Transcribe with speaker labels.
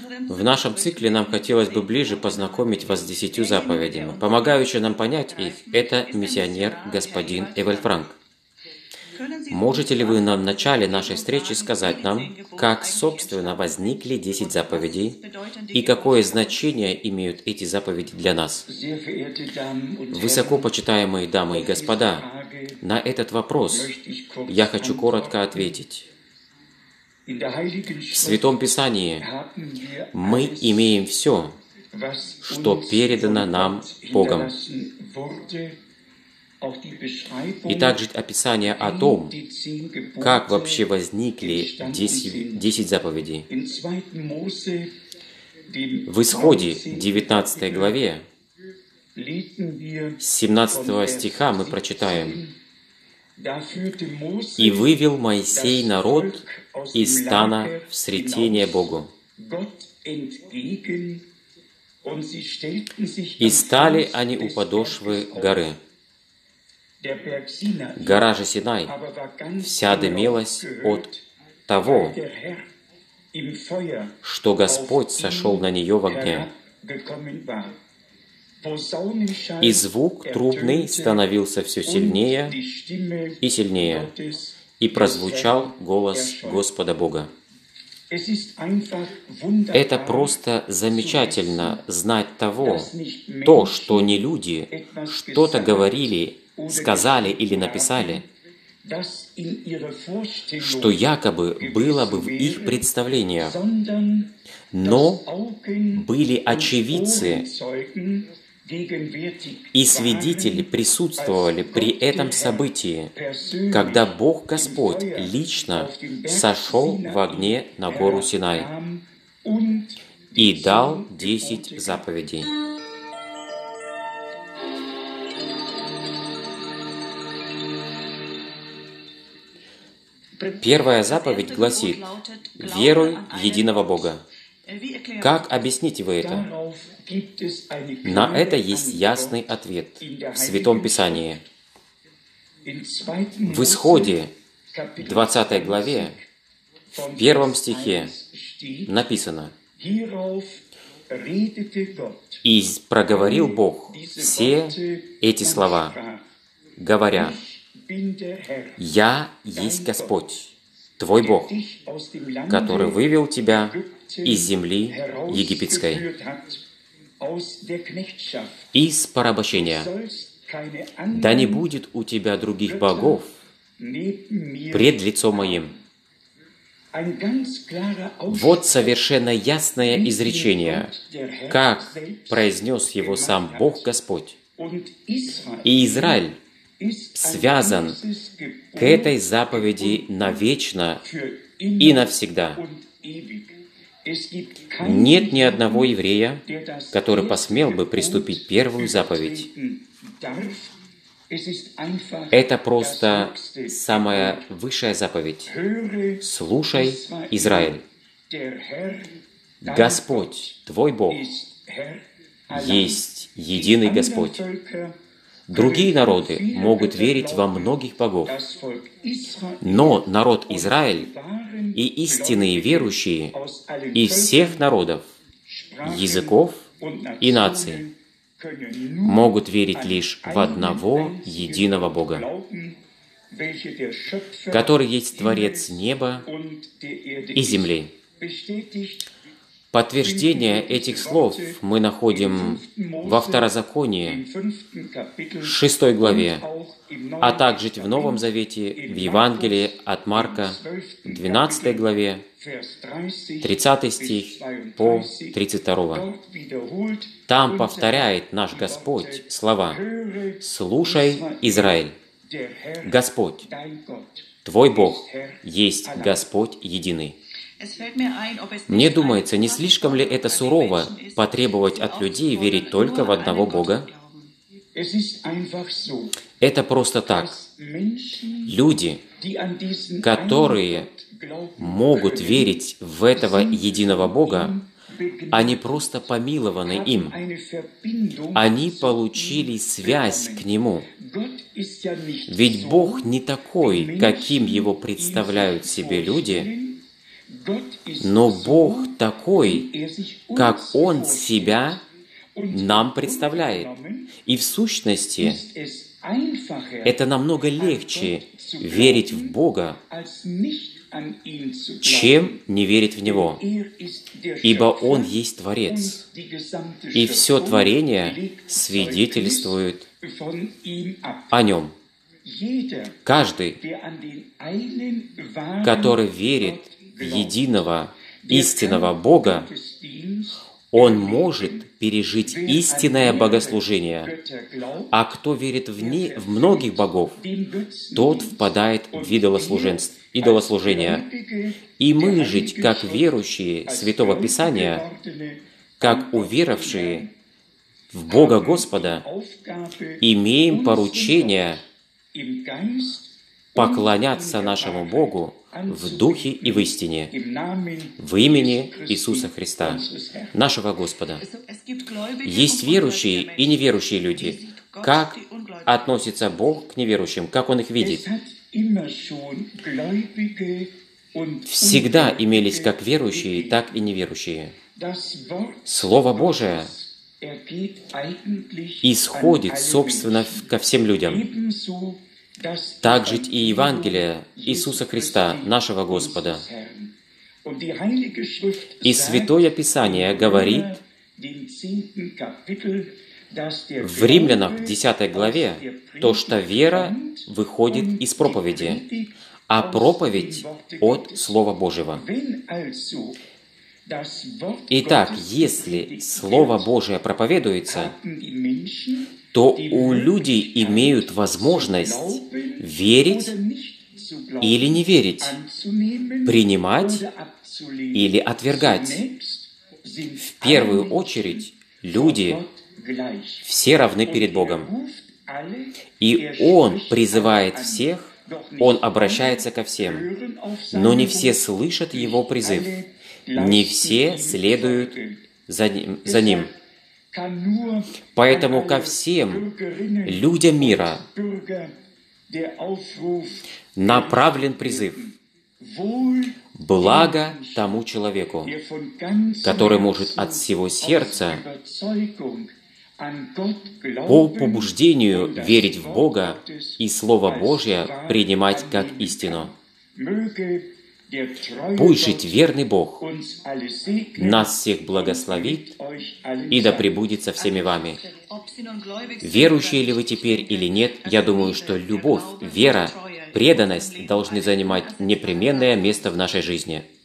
Speaker 1: В нашем цикле нам хотелось бы ближе познакомить вас с 10 заповедями. Помогающий нам понять их – это миссионер господин Эвель Франк. Можете ли вы в начале нашей встречи сказать нам, как, собственно, возникли 10 заповедей и какое значение имеют эти заповеди для нас? Высоко почитаемые дамы и господа, на этот вопрос я хочу коротко ответить. В Святом Писании мы имеем все, что передано нам Богом. И также описание о том, как вообще возникли 10 заповедей. В Исходе, 19 главе, с 17 стиха мы прочитаем: «И вывел Моисей народ из стана в сретение Богу. И стали они у подошвы горы. Гора же Синай вся дымелась от того, что Господь сошел на нее в огне. И звук трубный становился все сильнее и сильнее, и прозвучал голос Господа Бога». Это просто замечательно знать то, что не люди что-то говорили, сказали или написали, что якобы было бы в их представлениях, но были очевидцы и свидетели присутствовали при этом событии, когда Бог Господь лично сошел в огне на гору Синай и дал 10 заповедей. Первая заповедь гласит: «Веруй в единого Бога». Как объясните вы это? На это есть ясный ответ в Святом Писании. В Исходе, 20 главе, в 1 стихе написано: «И проговорил Бог все эти слова, говоря: «Я есть Господь, твой Бог, который вывел тебя из земли египетской, из порабощения. Да не будет у тебя других богов пред лицом моим». Вот совершенно ясное изречение, как произнес его сам Бог Господь. И Израиль связан к этой заповеди навечно и навсегда. Нет ни одного еврея, который посмел бы приступить первую заповедь. Это просто самая высшая заповедь. «Слушай, Израиль, Господь, твой Бог, есть единый Господь». Другие народы могут верить во многих богов, но народ Израиль и истинные верующие из всех народов, языков и наций могут верить лишь в одного единого Бога, который есть Творец неба и земли. Подтверждение этих слов мы находим во Второзаконии, 6 главе, а также в Новом Завете, в Евангелии от Марка, 12 главе, 30 стих по 32. Там повторяет наш Господь слова: «Слушай, Израиль, Господь, твой Бог, есть Господь единый». Мне думается, не слишком ли это сурово потребовать от людей верить только в одного Бога? Это просто так. Люди, которые могут верить в этого единого Бога, они просто помилованы им. Они получили связь к Нему. Ведь Бог не такой, каким Его представляют себе люди. Но Бог такой, как Он себя нам представляет. И в сущности, это намного легче верить в Бога, чем не верить в Него. Ибо Он есть Творец, и все творение свидетельствует о Нем. Каждый, который верит в единого, истинного Бога, он может пережить истинное богослужение. А кто верит в многих богов, тот впадает в идолослужение. И мы жить, как верующие Святого Писания, как уверовавшие в Бога Господа, имеем поручение поклоняться нашему Богу в Духе и в истине, в имени Иисуса Христа, нашего Господа. Есть верующие и неверующие люди. Как относится Бог к неверующим? Как Он их видит? Всегда имелись как верующие, так и неверующие. Слово Божие исходит, собственно, ко всем людям. Так же и Евангелие Иисуса Христа, нашего Господа. И Святое Писание говорит в Римлянах 10 главе, то, что вера выходит из проповеди, а проповедь от Слова Божьего. Итак, если Слово Божие проповедуется, то у людей имеют возможность верить или не верить, принимать или отвергать. В первую очередь, люди все равны перед Богом. И Он призывает всех, Он обращается ко всем. Но не все слышат Его призыв. Не все следуют за Ним. Поэтому ко всем людям мира направлен призыв. Благо тому человеку, который может от всего сердца по побуждению верить в Бога и Слово Божье принимать как истину. Пусть жить верный Бог нас всех благословит, и да пребудет со всеми вами. Верующие ли вы теперь или нет, я думаю, что любовь, вера, преданность должны занимать непременное место в нашей жизни.